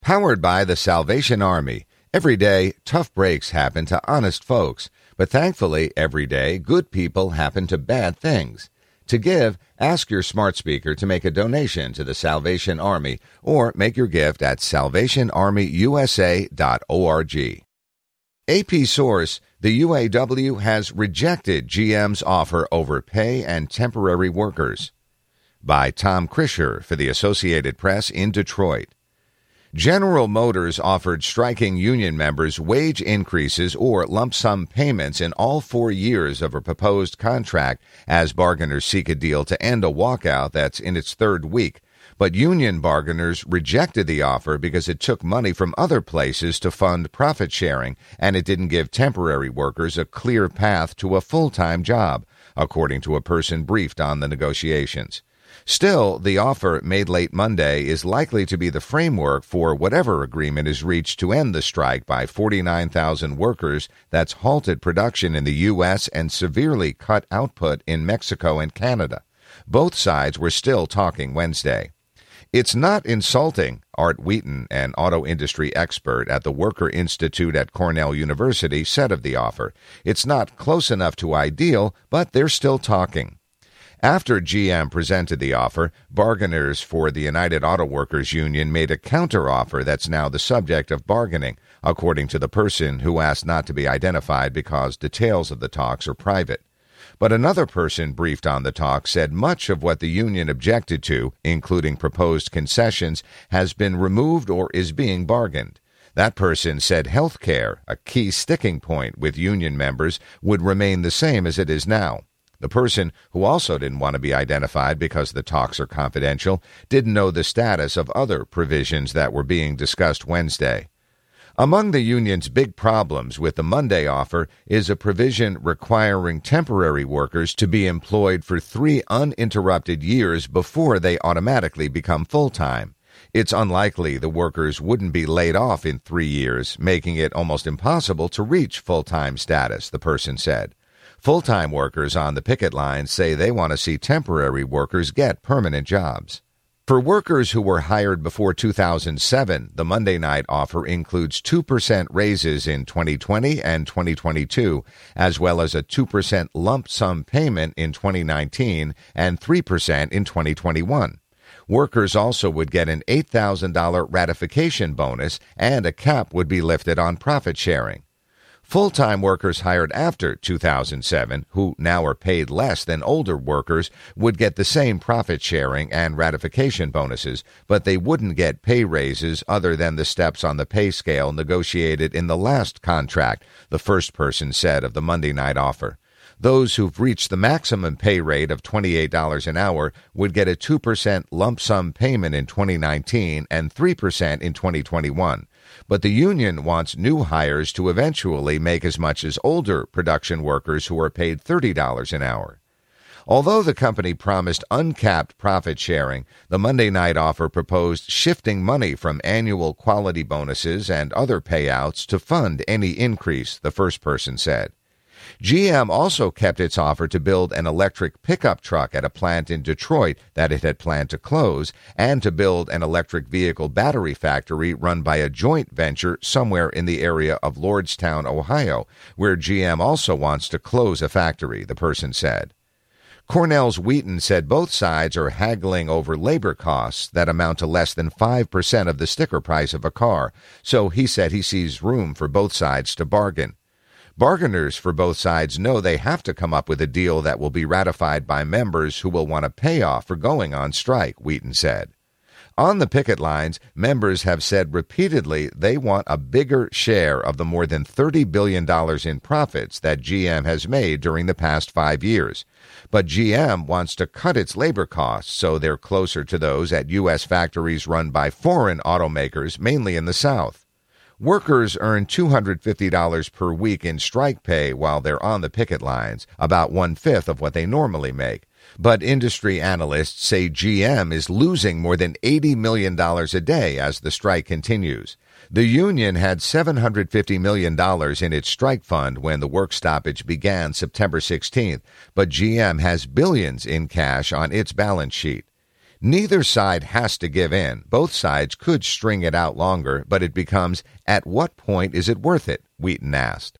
Powered by the Salvation Army. Every day, tough breaks happen to honest folks, but thankfully, every day, good people happen to bad things. To give, ask your smart speaker to make a donation to the Salvation Army or make your gift at salvationarmyusa.org. AP source, the UAW has rejected GM's offer over pay and temporary workers. By Tom Krisher for the Associated Press in Detroit. General Motors offered striking union members wage increases or lump sum payments in all 4 years of a proposed contract as bargainers seek a deal to end a walkout that's in its third week. But union bargainers rejected the offer because it took money from other places to fund profit sharing, and it didn't give temporary workers a clear path to a full-time job, according to a person briefed on the negotiations. Still, the offer made late Monday is likely to be the framework for whatever agreement is reached to end the strike by 49,000 workers that's halted production in the U.S. and severely cut output in Mexico and Canada. Both sides were still talking Wednesday. It's not insulting, Art Wheaton, an auto industry expert at the Worker Institute at Cornell University, said of the offer. It's not close enough to ideal, but they're still talking. After GM presented the offer, bargainers for the United Auto Workers Union made a counteroffer that's now the subject of bargaining, according to the person who asked not to be identified because details of the talks are private. But another person briefed on the talks said much of what the union objected to, including proposed concessions, has been removed or is being bargained. That person said health care, a key sticking point with union members, would remain the same as it is now. The person, who also didn't want to be identified because the talks are confidential, didn't know the status of other provisions that were being discussed Wednesday. Among the union's big problems with the Monday offer is a provision requiring temporary workers to be employed for 3 uninterrupted years before they automatically become full-time. It's unlikely the workers wouldn't be laid off in 3 years, making it almost impossible to reach full-time status, the person said. Full-time workers on the picket line say they want to see temporary workers get permanent jobs. For workers who were hired before 2007, the Monday night offer includes 2% raises in 2020 and 2022, as well as a 2% lump sum payment in 2019 and 3% in 2021. Workers also would get an $8,000 ratification bonus, and a cap would be lifted on profit sharing. Full-time workers hired after 2007, who now are paid less than older workers, would get the same profit sharing and ratification bonuses, but they wouldn't get pay raises other than the steps on the pay scale negotiated in the last contract, the first person said of the Monday night offer. Those who've reached the maximum pay rate of $28 an hour would get a 2% lump sum payment in 2019 and 3% in 2021. But the union wants new hires to eventually make as much as older production workers who are paid $30 an hour. Although the company promised uncapped profit sharing, the Monday night offer proposed shifting money from annual quality bonuses and other payouts to fund any increase, the first person said. GM also kept its offer to build an electric pickup truck at a plant in Detroit that it had planned to close, and to build an electric vehicle battery factory run by a joint venture somewhere in the area of Lordstown, Ohio, where GM also wants to close a factory, the person said. Cornell's Wheaton said both sides are haggling over labor costs that amount to less than 5% of the sticker price of a car, so he said he sees room for both sides to bargain. Bargainers for both sides know they have to come up with a deal that will be ratified by members who will want a payoff for going on strike, Wheaton said. On the picket lines, members have said repeatedly they want a bigger share of the more than $30 billion in profits that GM has made during the past 5 years. But GM wants to cut its labor costs so they're closer to those at U.S. factories run by foreign automakers, mainly in the South. Workers earn $250 per week in strike pay while they're on the picket lines, about 1/5 of what they normally make. But industry analysts say GM is losing more than $80 million a day as the strike continues. The union had $750 million in its strike fund when the work stoppage began September 16th, but GM has billions in cash on its balance sheet. Neither side has to give in. Both sides could string it out longer, but it becomes, at what point is it worth it? Wheaton asked.